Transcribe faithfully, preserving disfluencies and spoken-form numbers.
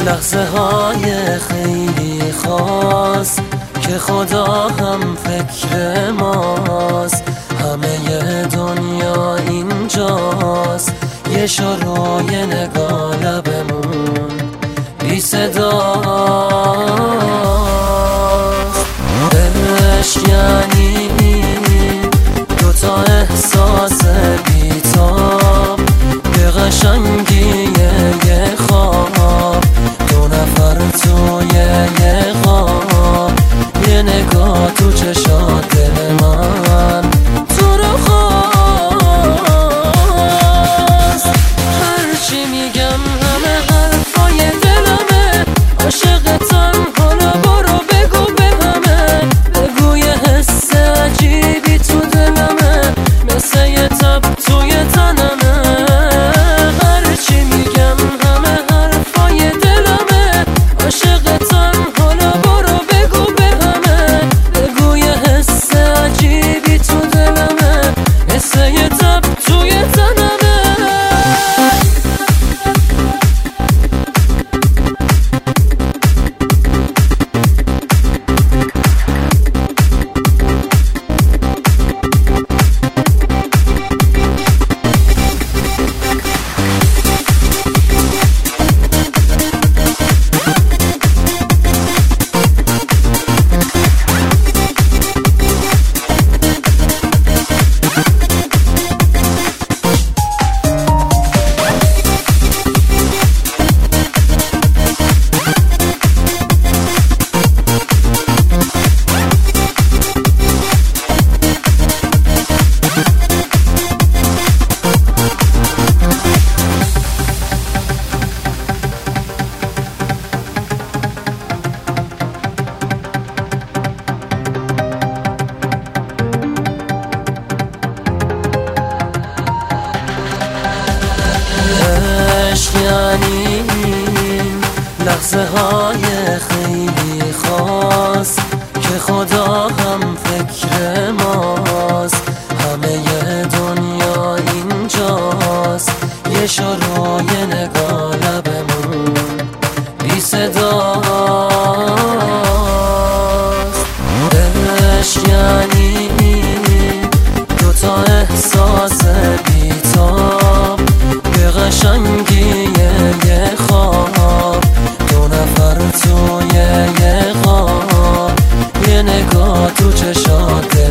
لحظه های خیلی خاص که خدا هم فکر ماست، همه دنیا اینجاست، یه شروع یه نگاه لبمون بی صداست. عشق یعنی دوتا احساس بی‌تاب، به قشنگی یه خواب، دو نفر توی یه خواب، یه نگاه تو چشات دل من تو رو خواست. هرچی میگم همه حرفای دلمه، عاشقتم حالا برو بگو به همه، بگو یه حس عجیبی تو دلمه، مثل یه تب توی تنمه. هرچی میگم همه حرفای دلمه، عاشقتم حالا برو بگو به همه، بگو یه حس عجیبی تو دلمه، مثل یه تب توی تنمه. یعنی لحظه های خیلی خاص که خدا هم فکر ماست، همه دنیا اینجاست، یه شروع یه نگاه لبمون بی صداست. عشق یعنی دوتا احساس بی‌تاب، به قشنگی یه خواب، دو نفر توی یه خواب، یه نگاه تو چشات